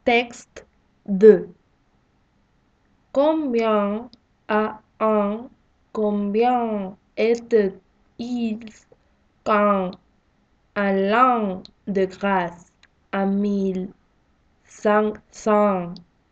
Texte 2. Combien à un, combien était-il quand, à l'an de grâce, à 1500,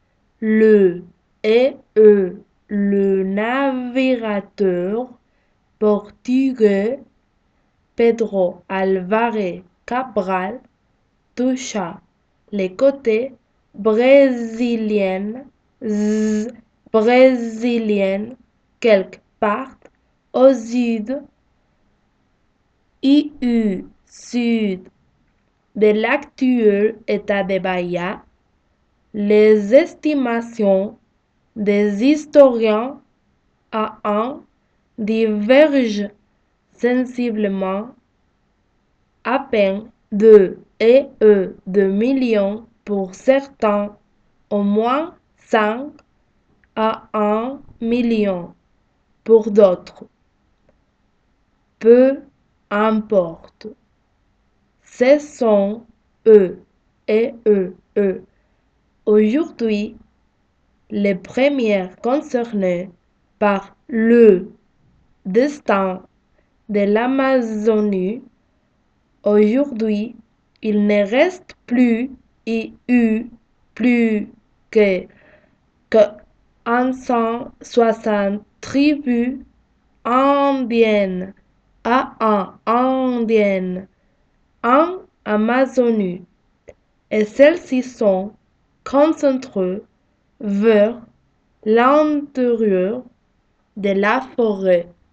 le navigateur portugais Pedro Álvares Cabral toucha les côtes brésiliennes quelque part au sud de l'actuel état de Bahia. Les estimations des historiens divergent sensiblement, à peine 2 millions pour certains, au moins 5 à 1 million pour d'autres. Peu importe. Ce sont eux. Aujourd'hui, les premiers concernés par le destin de l'Amazonie. Aujourd'hui, il ne reste plus que 160 tribus indiennes en Amazonie, et celles-ci sont concentrées vers l'intérieur de la forêt.